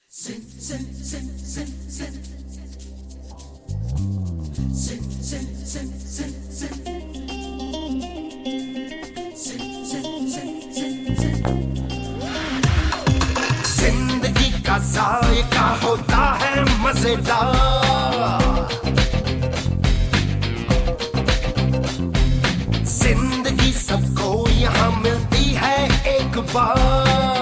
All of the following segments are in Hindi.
जिंदगी का जायका होता है मजेदार, जिंदगी सबको यहाँ मिलती है एक बार।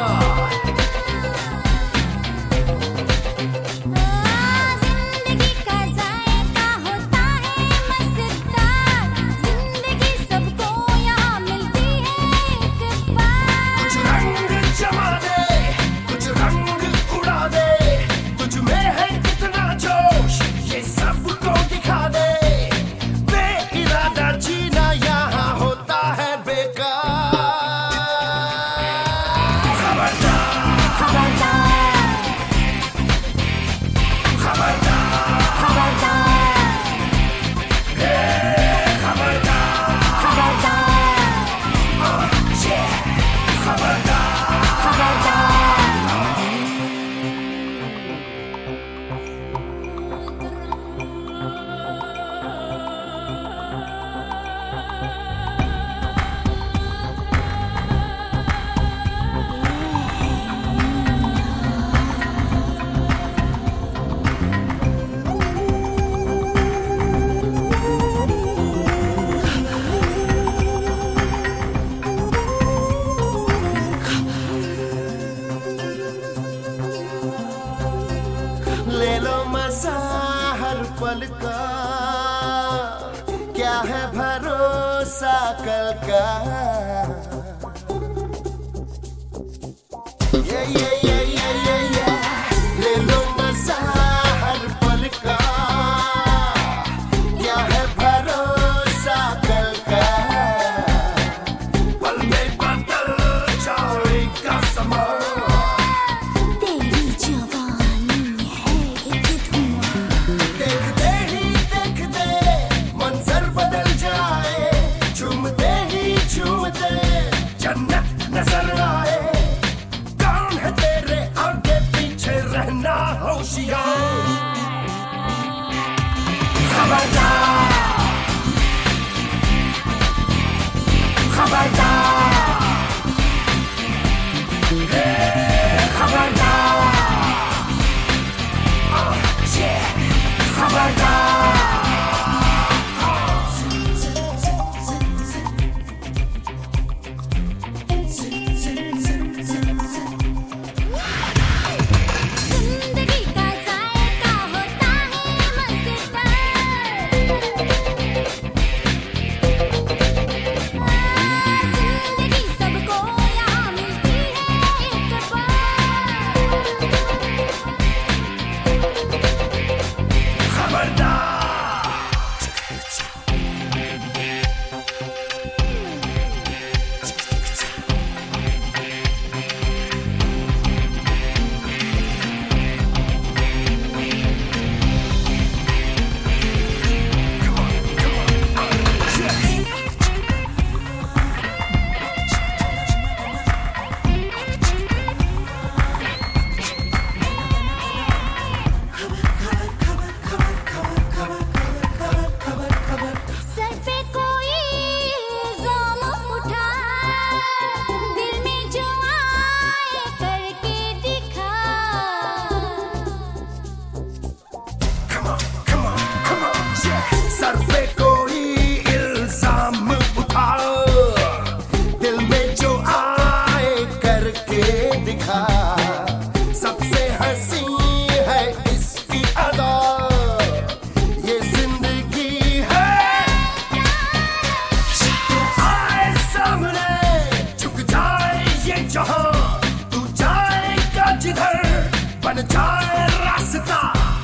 ले लो मजा हर पल का, क्या है भरोसा कल का। ले लो मजा हर पल का, क्या है भरोसा कल का। पल में बदल जाएगा समा, जन्नत नजर आए। कौन है तेरे आगे पीछे, रहना होशियार। खबरदार खबरदार खबरदार खबरदार। सर पे कोई इल्जाम उठाओ, दिल में जो आए करके दिखा। सबसे हंसी है इसकी अदा, ये जिंदगी है। आए सामने झुक जाए ये जहां, तू जाएगा जिधर बन जाए रास्ता।